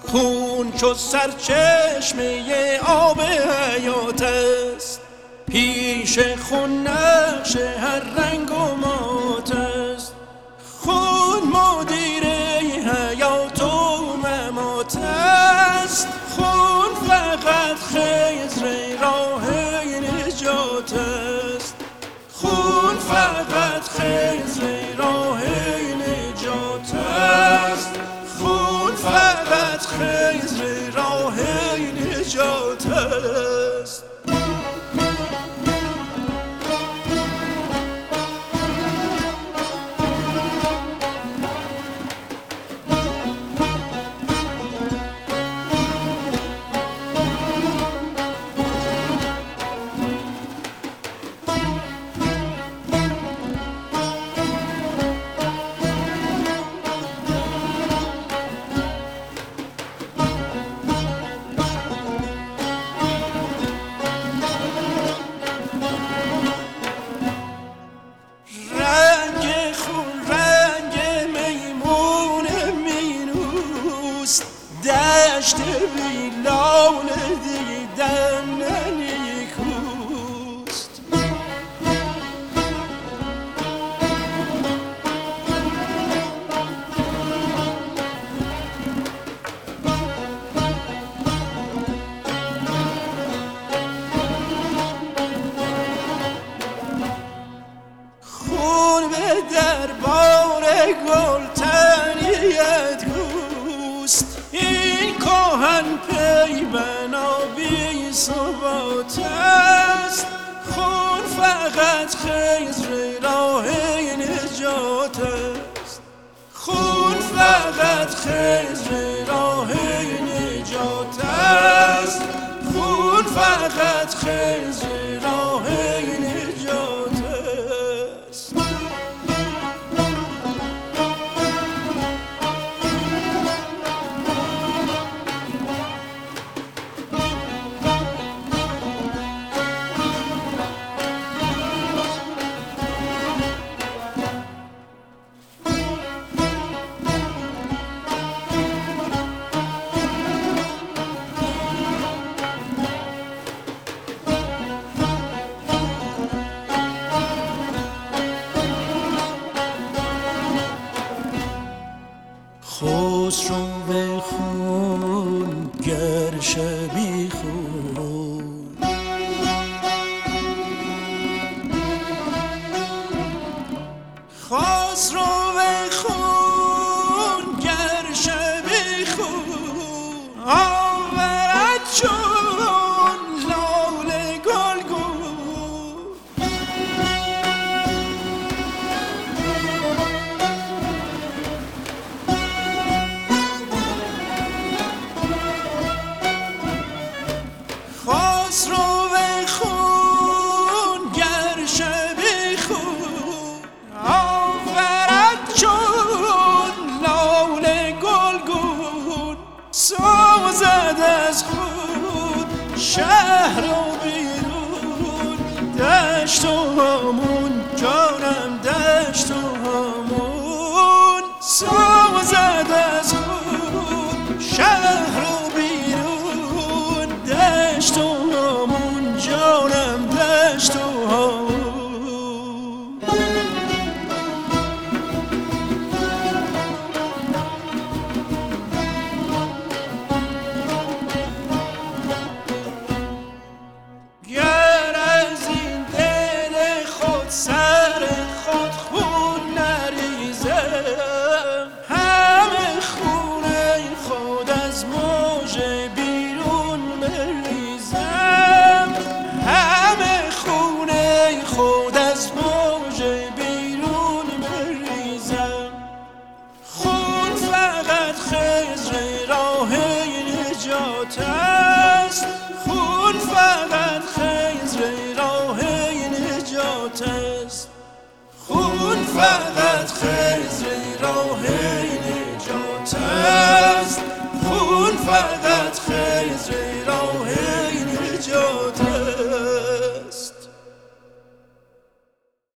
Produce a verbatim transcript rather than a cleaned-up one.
خون چو سرچشمه آب حیات است، پیش خون نقش هر رنگ و مات است. خون مدیر حیات و ممات است، خون فقط خضر راه نجات است. خون فقط خضر راه نجات است. خون فقط خضر راه نجات است. دشت ویلان دیدن نیکوست. خون به دربار گلتنیت گوست، این کهن پی بنا بی ثبات است. خون فقط خضر راه نجات است. خون فقط خضر راه نجات است. خون فقط خضر راه نجات است. خسرو به خون گر شبی خون، خسرو به خون گر شبی خون، آورد چون لاله گلگون. خسرو به خون گر شبی خون، آورد چون لاله گلگون. سازد از خود شهر و بیرون، دشت و همون جانم دشت و همون. سازد از خود شهر و بیرون، دشت و همون جانم دشت و همون. گر از این دل خود سر خود خون نریزم، همه خونه خود از موج بیرون بریزم. همه خونه خود از موج بیرون بریزم. خون فقط خضر راه نجات است. خون فقط خضر راه نجات است. خون فقط خضر راه